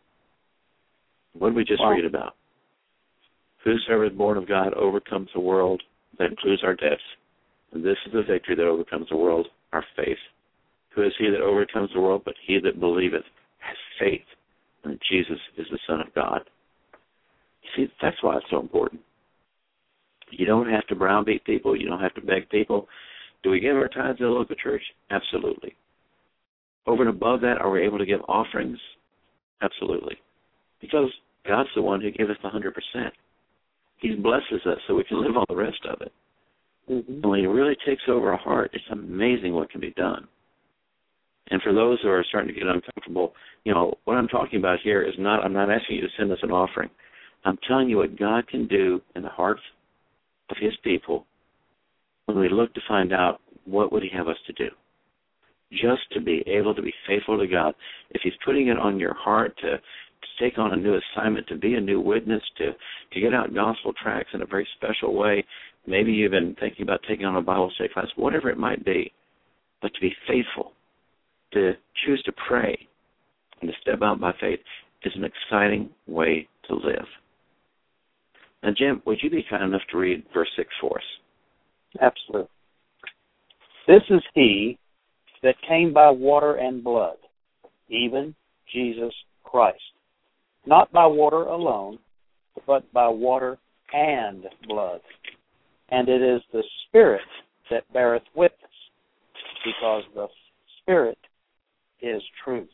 Speaker 4: What did we just wow. read about? Whosoever is born of God overcomes the world. That includes our debts. And this is the victory that overcomes the world, our faith. Who is he that overcomes the world? But he that believeth has faith. And Jesus is the Son of God. You see, that's why it's so important. You don't have to browbeat people. You don't have to beg people. Do we give our tithes to the local church? Absolutely. Over and above that, are we able to give offerings? Absolutely. Because God's the one who gave us the one hundred percent. He blesses us so we can live on the rest of it. Mm-hmm. And when He really takes over our heart, it's amazing what can be done. And for those who are starting to get uncomfortable, you know, what I'm talking about here is not, I'm not asking you to send us an offering. I'm telling you what God can do in the hearts of His people when we look to find out what would He have us to do. Just to be able to be faithful to God. If He's putting it on your heart to, to take on a new assignment, to be a new witness, to, to get out gospel tracts in a very special way, maybe you've been thinking about taking on a Bible study class, whatever it might be, but to be faithful, to choose to pray, and to step out by faith is an exciting way to live. Now, Jim, would you be kind enough to read verse six for us?
Speaker 3: Absolutely. This is He that came by water and blood, even Jesus Christ. Not by water alone, but by water and blood. And it is the Spirit that beareth witness, because the Spirit is truth.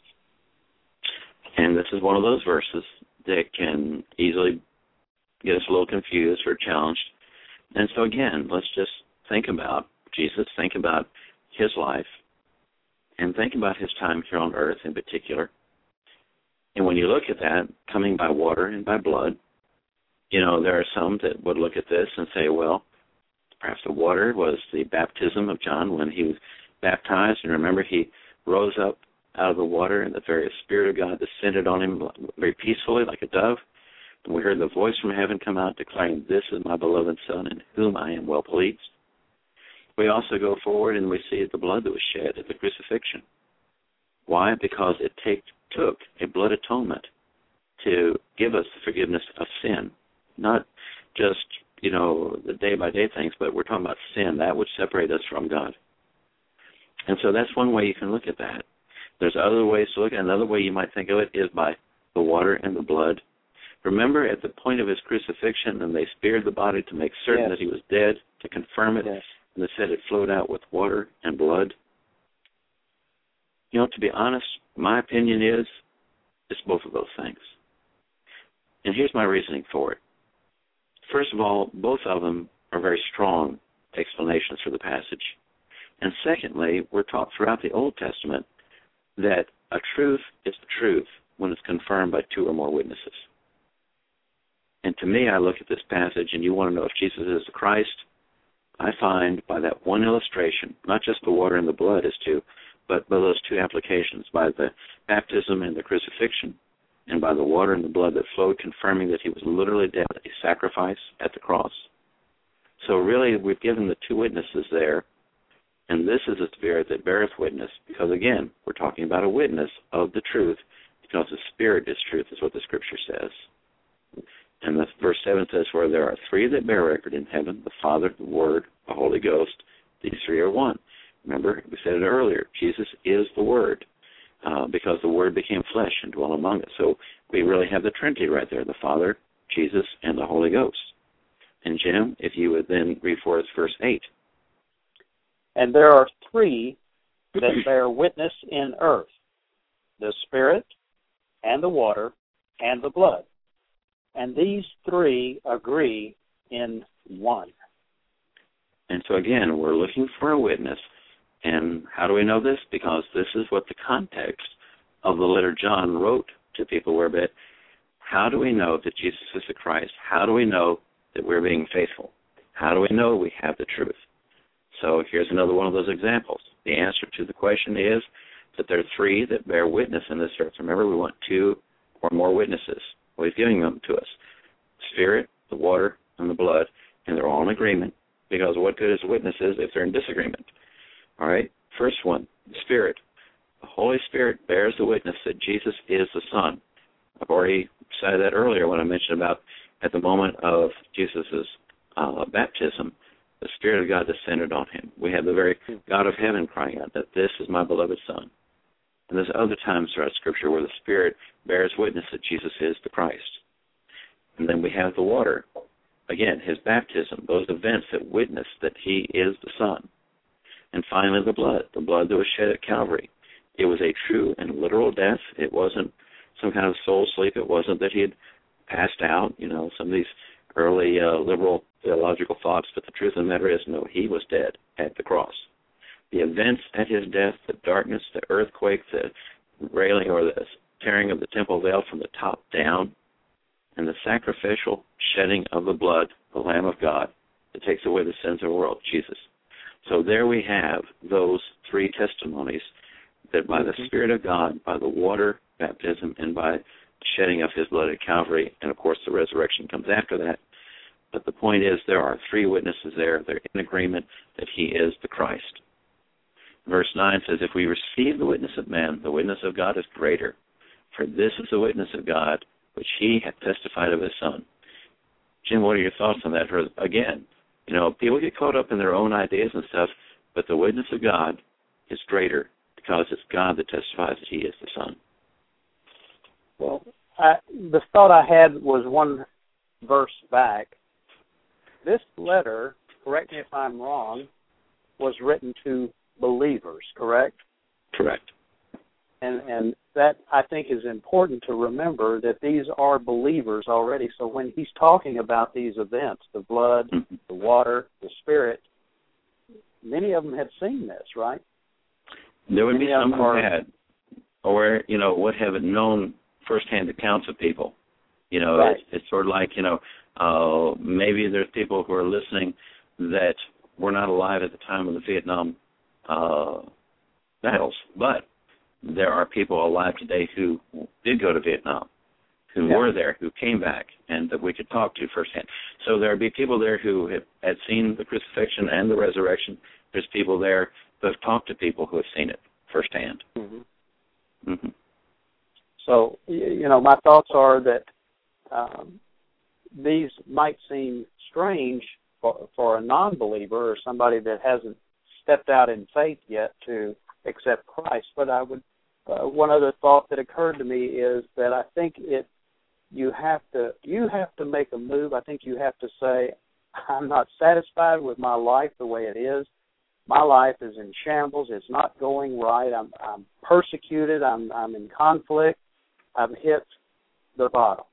Speaker 4: And this is one of those verses that can easily get us a little confused or challenged. And so again, let's just think about Jesus, think about his life, and think about his time here on earth in particular. And when you look at that, coming by water and by blood, you know, there are some that would look at this and say, well, perhaps the water was the baptism of John when he was baptized. And remember, he rose up out of the water, and the very Spirit of God descended on him very peacefully like a dove. And we heard the voice from heaven come out declaring, "This is my beloved Son, in whom I am well pleased." We also go forward and we see the blood that was shed at the crucifixion. Why? Because it take, took a blood atonement to give us the forgiveness of sin. Not just, you know, the day-by-day things, but we're talking about sin, that would separate us from God. And so that's one way you can look at that. There's other ways to look at it. Another way you might think of it is by the water and the blood. Remember, at the point of his crucifixion, and they speared the body to make certain yes. that he was dead, to confirm it, yes. and they said it flowed out with water and blood. You know, to be honest, my opinion is it's both of those things. And here's my reasoning for it. First of all, both of them are very strong explanations for the passage. And secondly, we're taught throughout the Old Testament that a truth is the truth when it's confirmed by two or more witnesses. And to me, I look at this passage, and you want to know if Jesus is the Christ, I find by that one illustration, not just the water and the blood is two, but by those two applications, by the baptism and the crucifixion, and by the water and the blood that flowed, confirming that he was literally dead, a sacrifice at the cross. So really, we've given the two witnesses there, and this is a Spirit that beareth witness, because again, we're talking about a witness of the truth, because the Spirit is truth, is what the Scripture says. And the verse seven says, where there are three that bear record in heaven, the Father, the Word, the Holy Ghost, these three are one. Remember, we said it earlier, Jesus is the Word, uh, because the Word became flesh and dwelt among us. So we really have the Trinity right there, the Father, Jesus, and the Holy Ghost. And Jim, if you would then read for us verse eight.
Speaker 3: And there are three that bear witness in earth, the Spirit, and the water, and the blood. And these three agree in one.
Speaker 4: And so again, we're looking for a witness. And how do we know this? Because this is what the context of the letter John wrote to people were. But how do we know that Jesus is the Christ? How do we know that we're being faithful? How do we know we have the truth? So here's another one of those examples. The answer to the question is that there are three that bear witness in this earth. Remember, we want two or more witnesses. Well, he's giving them to us. The Spirit, the water, and the blood, and they're all in agreement, because what good is witnesses if they're in disagreement? All right, first one, the Spirit. The Holy Spirit bears the witness that Jesus is the Son. I've already said that earlier when I mentioned about at the moment of Jesus' uh, baptism, the Spirit of God descended on him. We have the very God of heaven crying out that this is my beloved Son. And there's other times throughout Scripture where the Spirit bears witness that Jesus is the Christ. And then we have the water. Again, his baptism, those events that witness that he is the Son. And finally, the blood, the blood that was shed at Calvary. It was a true and literal death. It wasn't some kind of soul sleep. It wasn't that he had passed out, you know, some of these early uh, liberal theological thoughts. But the truth of the matter is, no, he was dead at the cross. The events at his death, the darkness, the earthquake, the railing or the tearing of the temple veil from the top down, and the sacrificial shedding of the blood, the Lamb of God, that takes away the sins of the world, Jesus. So there we have those three testimonies that by the Spirit of God, by the water baptism, and by shedding of his blood at Calvary, and of course the resurrection comes after that. But the point is there are three witnesses there. They're in agreement that he is the Christ. Verse nine says, if we receive the witness of men, the witness of God is greater. For this is the witness of God, which he hath testified of his Son. Jim, what are your thoughts on that? Again, you know, people get caught up in their own ideas and stuff, but the witness of God is greater because it's God that testifies that he is the Son.
Speaker 3: Well, I, the thought I had was one verse back. This letter, correct me if I'm wrong, was written to believers, correct?
Speaker 4: Correct.
Speaker 3: And and that, I think, is important to remember, that these are believers already. So when he's talking about these events, the blood, mm-hmm. the water, the Spirit, many of them had seen this, right?
Speaker 4: There would
Speaker 3: many
Speaker 4: be some who are, had, or, you know, would have known firsthand accounts of people. You know,
Speaker 3: right.
Speaker 4: it's, it's sort of like, you know, uh, maybe there's people who are listening that were not alive at the time of the Vietnam uh, battles, but there are people alive today who did go to Vietnam, who yeah. were there, who came back, and that we could talk to firsthand. So there would be people there who have, had seen the crucifixion and the resurrection. There's people there who have talked to people who have seen it firsthand.
Speaker 3: Mm-hmm.
Speaker 4: Mm-hmm.
Speaker 3: So, you know, my thoughts are that um, these might seem strange for, for a non-believer or somebody that hasn't stepped out in faith yet to accept Christ, but I would Uh, one other thought that occurred to me is that I think it you have to you have to make a move. I think you have to say, I'm not satisfied with my life the way it is. My life is in shambles. It's not going right. I'm I'm persecuted. I'm I'm in conflict. I've hit the bottom.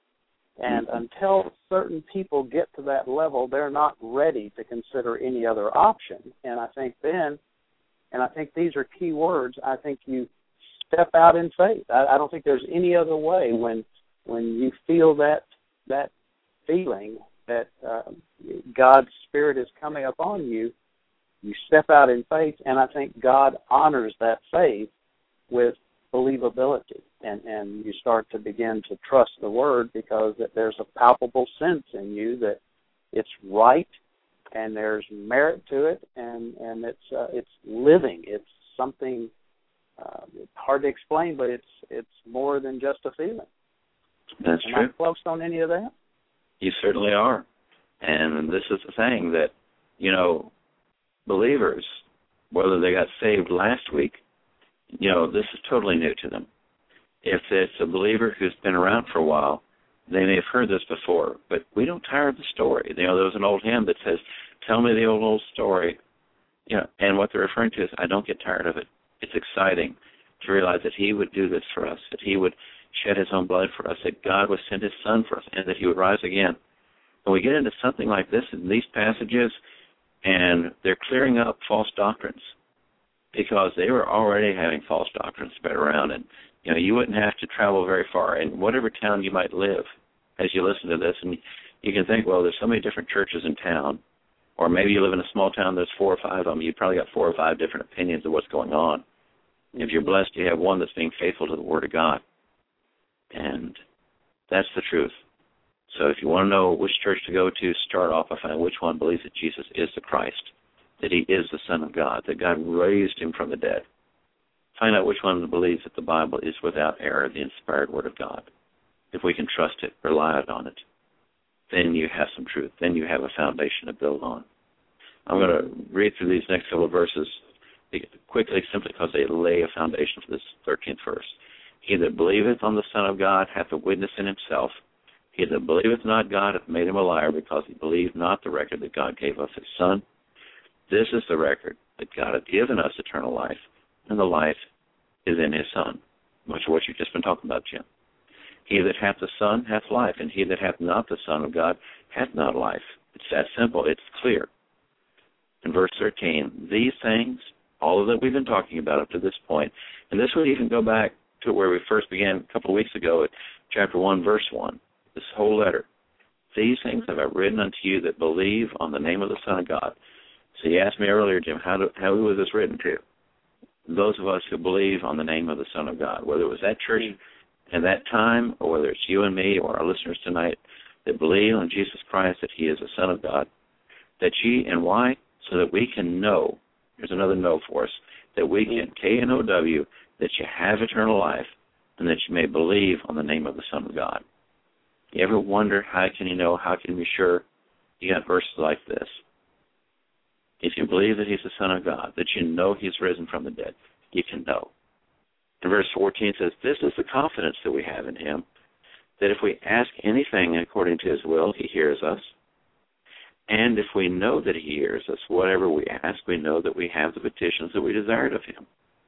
Speaker 3: And mm-hmm. until certain people get to that level, they're not ready to consider any other option. And I think then, and I think these are key words, I think you step out in faith. I, I don't think there's any other way when when you feel that that feeling that uh, God's Spirit is coming upon you, you step out in faith, and I think God honors that faith with believability, and, and you start to begin to trust the Word because that there's a palpable sense in you that it's right and there's merit to it, and, and it's uh, it's living. It's something Uh, it's hard to explain, but it's it's more than just a feeling.
Speaker 4: That's
Speaker 3: Am
Speaker 4: true.
Speaker 3: I close on any of that?
Speaker 4: You certainly are. And this is the thing that, you know, believers, whether they got saved last week, you know, this is totally new to them. If it's a believer who's been around for a while, they may have heard this before, but we don't tire of the story. You know, there was an old hymn that says, tell me the old, old story. You know, and what they're referring to is, I don't get tired of it. It's exciting to realize that he would do this for us, that he would shed his own blood for us, that God would send his Son for us, and that he would rise again. When we get into something like this in these passages, and they're clearing up false doctrines, because they were already having false doctrines spread around, and you know, you wouldn't have to travel very far in whatever town you might live as you listen to this, and you can think, well, there's so many different churches in town, or maybe you live in a small town, there's four or five of them, you've probably got four or five different opinions of what's going on. If you're blessed, you have one that's being faithful to the Word of God. And that's the truth. So if you want to know which church to go to, start off by finding which one believes that Jesus is the Christ, that he is the Son of God, that God raised him from the dead. Find out which one believes that the Bible is without error, the inspired Word of God. If we can trust it, rely on it, then you have some truth. Then you have a foundation to build on. I'm going to read through these next couple of verses quickly, simply because they lay a foundation for this thirteenth verse. He that believeth on the Son of God hath a witness in himself. He that believeth not God hath made him a liar, because he believed not the record that God gave of his Son. This is the record, that God hath given us eternal life, and the life is in his Son. Much of what you've just been talking about, Jim. He that hath the Son hath life, and he that hath not the Son of God hath not life. It's that simple. It's clear. In verse thirteen, these things, all of that we've been talking about up to this point, and this would even go back to where we first began a couple of weeks ago at chapter one, verse one, this whole letter. These things have I written unto you that believe on the name of the Son of God. So you asked me earlier, Jim, how, do, how was this written to? Those of us who believe on the name of the Son of God, whether it was that church in that time, or whether it's you and me or our listeners tonight that believe on Jesus Christ, that he is the Son of God, that ye, and why? So that we can know, here's another know for us, that we can, K N O W, that you have eternal life, and that you may believe on the name of the Son of God. You ever wonder, how can you know, how can you be sure? You got verses like this. If you believe that he's the Son of God, that you know he's risen from the dead, you can know. And verse fourteen says, this is the confidence that we have in him, that if we ask anything according to his will, he hears us. And if we know that he hears us, whatever we ask, we know that we have the petitions that we desired of him.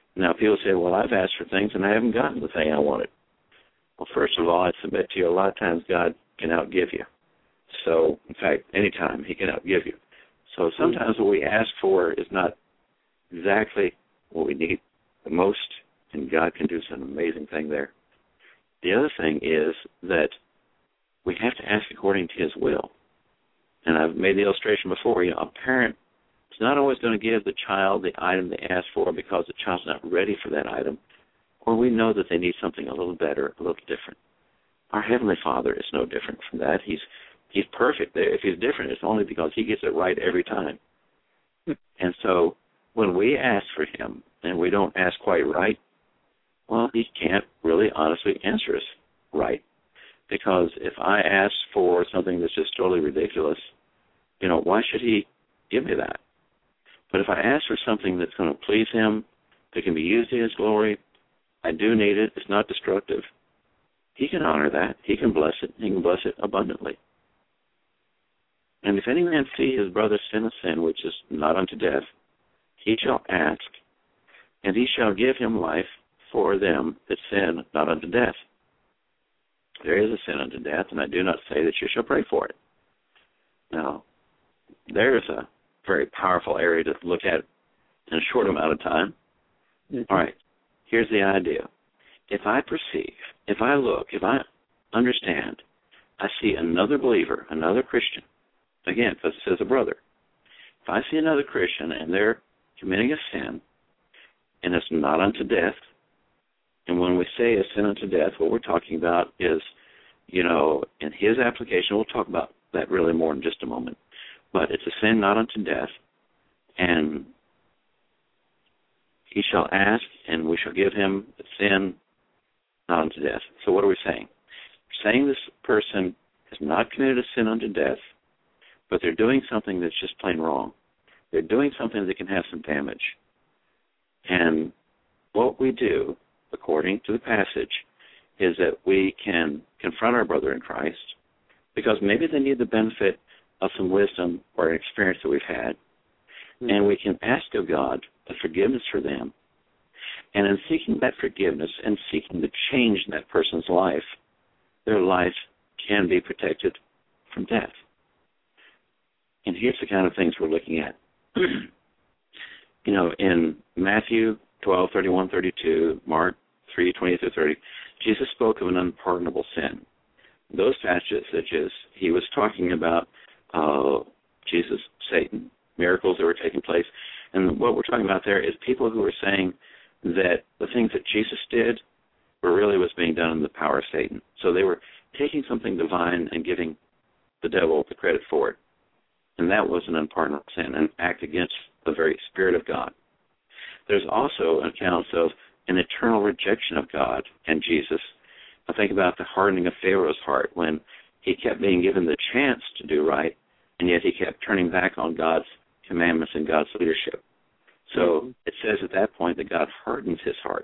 Speaker 4: Now, people say, well, I've asked for things and I haven't gotten the thing I wanted. Well, first of all, I submit to you, a lot of times God can outgive you. So, in fact, anytime he can outgive you. So sometimes what we ask for is not exactly what we need the most, and God can do some amazing thing there. The other thing is that we have to ask according to his will. And I've made the illustration before, you know, a parent is not always going to give the child the item they ask for because the child's not ready for that item, or we know that they need something a little better, a little different. Our Heavenly Father is no different from that. He's he's perfect. If he's different, it's only because he gets it right every time. And so when we ask for him and we don't ask quite right, well, he can't really honestly answer us right. Because if I ask for something that's just totally ridiculous, you know, why should he give me that? But if I ask for something that's going to please him, that can be used in his glory, I do need it, it's not destructive, he can honor that. He can bless it. He can bless it abundantly. And if any man see his brother sin a sin which is not unto death, he shall ask, and he shall give him life for them that sin not unto death. There is a sin unto death, and I do not say that you shall pray for it. Now, there's a very powerful area to look at in a short amount of time. Mm-hmm. All right, here's the idea. If I perceive, if I look, if I understand, I see another believer, another Christian, again, because it says a brother. If I see another Christian and they're committing a sin, and it's not unto death, and when we say a sin unto death, what we're talking about is, you know, in his application, we'll talk about that really more in just a moment, but it's a sin not unto death, and he shall ask, and we shall give him a sin not unto death. So what are we saying? We're saying this person has not committed a sin unto death, but they're doing something that's just plain wrong. They're doing something that can have some damage. And what we do, according to the passage, is that we can confront our brother in Christ because maybe they need the benefit of some wisdom or an experience that we've had, mm-hmm. and we can ask of God a forgiveness for them. And in seeking that forgiveness and seeking the change in that person's life, their life can be protected from death. And here's the kind of things we're looking at. You know, in Matthew twelve, thirty-one, thirty-two, Mark three, twenty through thirty, Jesus spoke of an unpardonable sin. Those passages, such as he was talking about uh, Jesus, Satan, miracles that were taking place. And what we're talking about there is people who were saying that the things that Jesus did were really was being done in the power of Satan. So they were taking something divine and giving the devil the credit for it. And that was an unpardonable sin, an act against the very Spirit of God. There's also accounts of an eternal rejection of God and Jesus. I think about the hardening of Pharaoh's heart when he kept being given the chance to do right, and yet he kept turning back on God's commandments and God's leadership. So mm-hmm. it says at that point that God hardens his heart.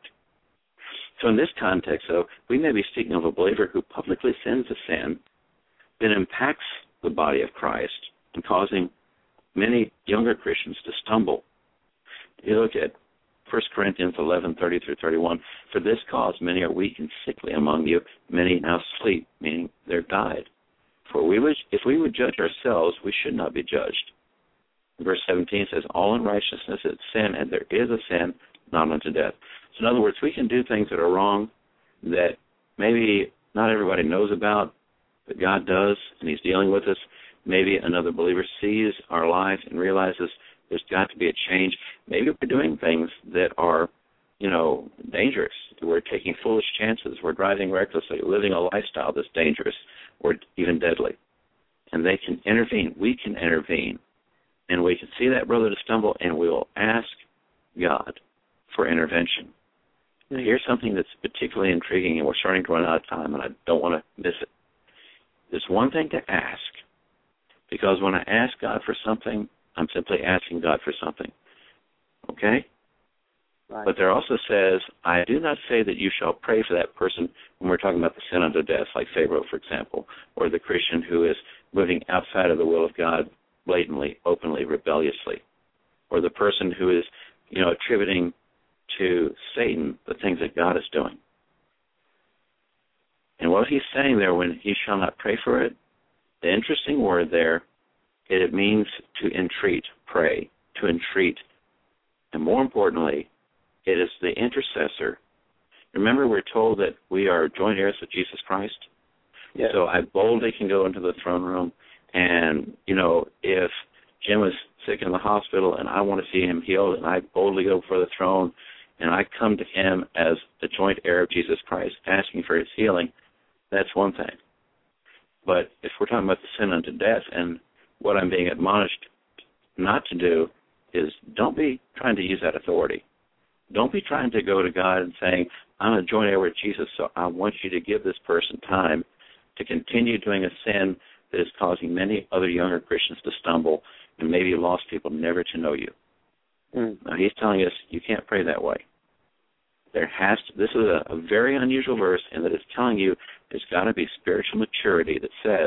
Speaker 4: So in this context, though, we may be speaking of a believer who publicly sins a sin that impacts the body of Christ and causing many younger Christians to stumble. You look at First Corinthians eleven, thirty through thirty-one. For this cause many are weak and sickly among you, many now sleep, meaning they're died. For we would, if we would judge ourselves, we should not be judged. Verse seventeen says, all unrighteousness is sin, and there is a sin not unto death. So in other words, we can do things that are wrong that maybe not everybody knows about, but God does, and he's dealing with us. Maybe another believer sees our life and realizes there's got to be a change. Maybe we're doing things that are, you know, dangerous. We're taking foolish chances. We're driving recklessly, living a lifestyle that's dangerous or even deadly. And they can intervene. We can intervene. And we can see that brother to stumble, and we will ask God for intervention. Now, here's something that's particularly intriguing, and we're starting to run out of time, and I don't want to miss it. There's one thing to ask, because when I ask God for something, I'm simply asking God for something. Okay?
Speaker 3: Right.
Speaker 4: But there also says, I do not say that you shall pray for that person when we're talking about the sin unto death, like Pharaoh, for example, or the Christian who is living outside of the will of God blatantly, openly, rebelliously, or the person who is, you know, attributing to Satan the things that God is doing. And what he's saying there, when he shall not pray for it, the interesting word there, it means to entreat, pray, to entreat. And more importantly, it is the intercessor. Remember, we're told that we are joint heirs with Jesus Christ.
Speaker 3: Yes.
Speaker 4: So I boldly can go into the throne room, and, you know, if Jim is sick in the hospital and I want to see him healed, and I boldly go before the throne, and I come to him as the joint heir of Jesus Christ, asking for his healing, that's one thing. But if we're talking about the sin unto death, and what I'm being admonished not to do is don't be trying to use that authority. Don't be trying to go to God and saying, I'm a joint heir with Jesus, so I want you to give this person time to continue doing a sin that is causing many other younger Christians to stumble and maybe lost people never to know you. Mm. Now, he's telling us you can't pray that way. There has to, this is a, a very unusual verse in that it's telling you there's got to be spiritual maturity that says,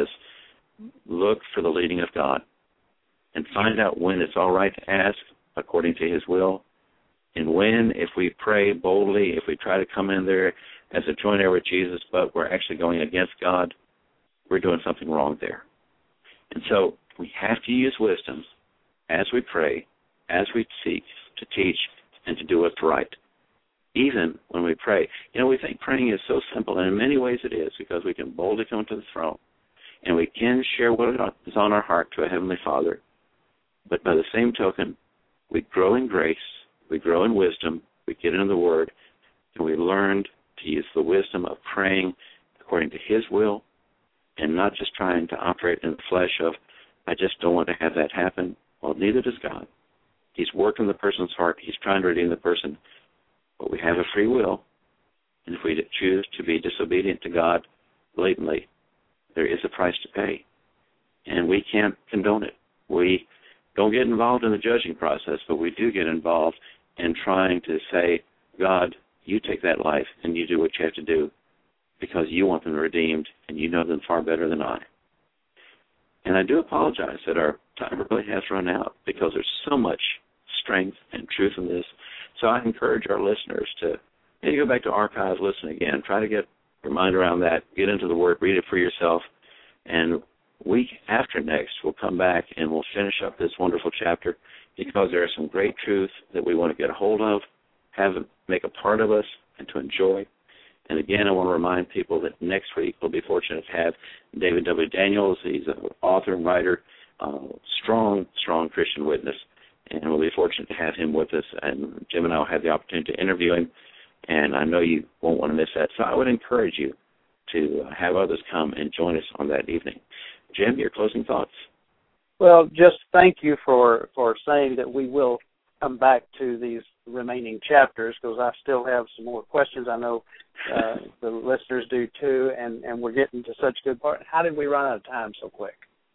Speaker 4: look for the leading of God and find out when it's all right to ask according to his will, and when, if we pray boldly, if we try to come in there as a joint heir with Jesus, but we're actually going against God, we're doing something wrong there. And so we have to use wisdom as we pray, as we seek to teach and to do what's right, even when we pray. You know, we think praying is so simple, and in many ways it is, because we can boldly come to the throne, and we can share what is on our heart to a Heavenly Father. But by the same token, we grow in grace, we grow in wisdom, we get into the Word, and we learn to use the wisdom of praying according to his will and not just trying to operate in the flesh of, I just don't want to have that happen. Well, neither does God. He's working the person's heart. He's trying to redeem the person. But we have a free will, and if we choose to be disobedient to God blatantly, there is a price to pay, and we can't condone it. We don't get involved in the judging process, but we do get involved in trying to say, God, you take that life and you do what you have to do because you want them redeemed and you know them far better than I. And I do apologize that our time really has run out because there's so much strength and truth in this. So I encourage our listeners to maybe go back to archives, listen again, try to get your mind around that, get into the Word, read it for yourself, and week after next we'll come back and we'll finish up this wonderful chapter because there are some great truths that we want to get a hold of, have it make a part of us, and to enjoy. And again, I want to remind people that next week we'll be fortunate to have David W. Daniels. He's an author and writer, uh, strong, strong Christian witness, and we'll be fortunate to have him with us. And Jim and I will have the opportunity to interview him, and I know you won't want to miss that. So I would encourage you to have others come and join us on that evening. Jim, your closing thoughts?
Speaker 3: Well, just thank you for, for saying that we will come back to these remaining chapters because I still have some more questions. I know uh, the listeners do too, and, and we're getting to such good part. How did we run out of time so quick?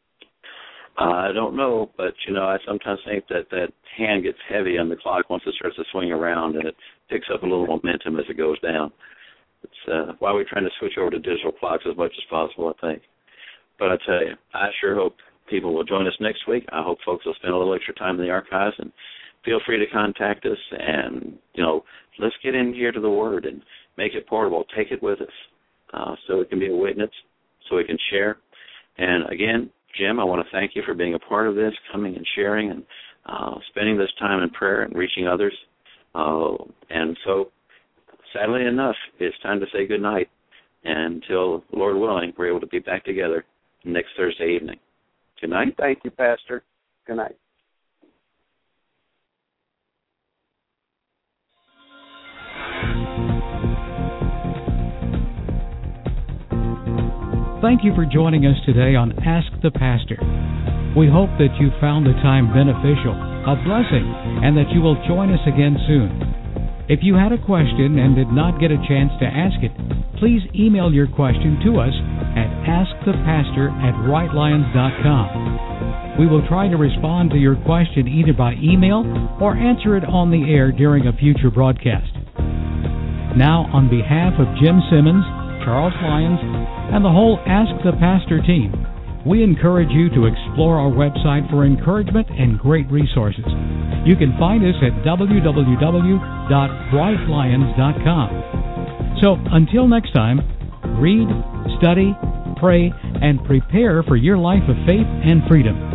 Speaker 4: Uh, I don't know, but, you know, I sometimes think that that hand gets heavy on the clock once it starts to swing around, and it picks up a little momentum as it goes down. It's uh, why we're trying to switch over to digital clocks as much as possible, I think. But I tell you, I sure hope people will join us next week. I hope folks will spend a little extra time in the archives, and feel free to contact us. And, you know, let's get in here to the Word and make it portable. Take it with us uh, so it can be a witness, so we can share. And, again, Jim, I want to thank you for being a part of this, coming and sharing and uh, spending this time in prayer and reaching others. Uh, and so, sadly enough, it's time to say good night. And until, Lord willing, we're able to be back together next Thursday evening. Good night.
Speaker 3: Thank you, Pastor. Good night.
Speaker 2: Thank you for joining us today on Ask the Pastor. We hope that you found the time beneficial, a blessing, and that you will join us again soon. If you had a question and did not get a chance to ask it, please email your question to us at ask the pastor at right lions dot com. We will try to respond to your question either by email or answer it on the air during a future broadcast. Now, on behalf of Jim Simmons, Charles Lyons, and the whole Ask the Pastor team, we encourage you to explore our website for encouragement and great resources. You can find us at w w w dot bright lions dot com. So until next time, read, study, pray, and prepare for your life of faith and freedom.